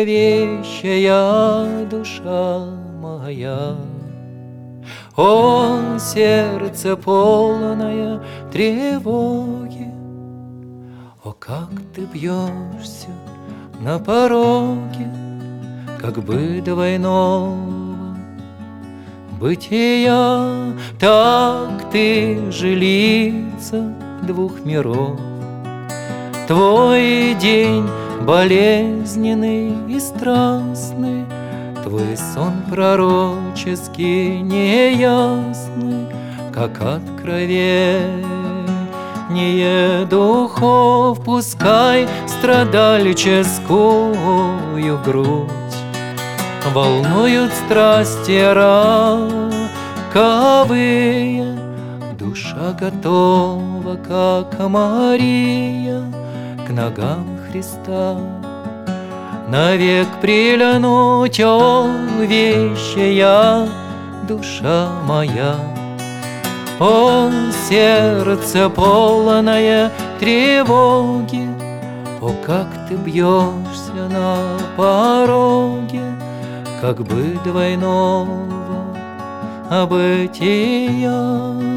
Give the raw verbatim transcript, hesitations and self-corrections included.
злоговещая душа моя. О, сердце полное тревоги, о, как ты бьешься на пороге, как бы двойного бытия. Так ты жилица двух миров. Твой день болезненный и страстный, твой сон пророческий неясный, как откровение духов. Пускай страдальческую грудь волнуют страсти раковые. Душа готова, как Мария, к ногам Христа навек прильнуть. О, вещая душа моя, о, сердце полное тревоги, о, как ты бьешься на пороге, как бы двойного бытия.